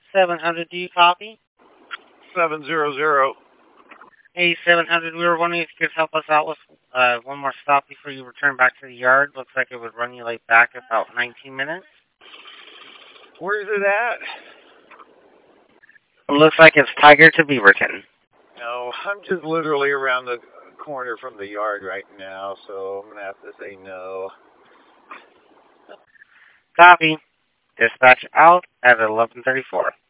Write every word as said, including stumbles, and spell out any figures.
seven hundred, do you copy? seven zero zero. Hey, seven hundred, we were wondering if you could help us out with uh, one more stop before you return back to the yard. Looks like it would run you like back about nineteen minutes. Where's it at? It looks like it's Tiger to Beaverton. No, I'm just literally around the corner from the yard right now, so I'm going to have to say no. Copy. Dispatch out at eleven thirty-four.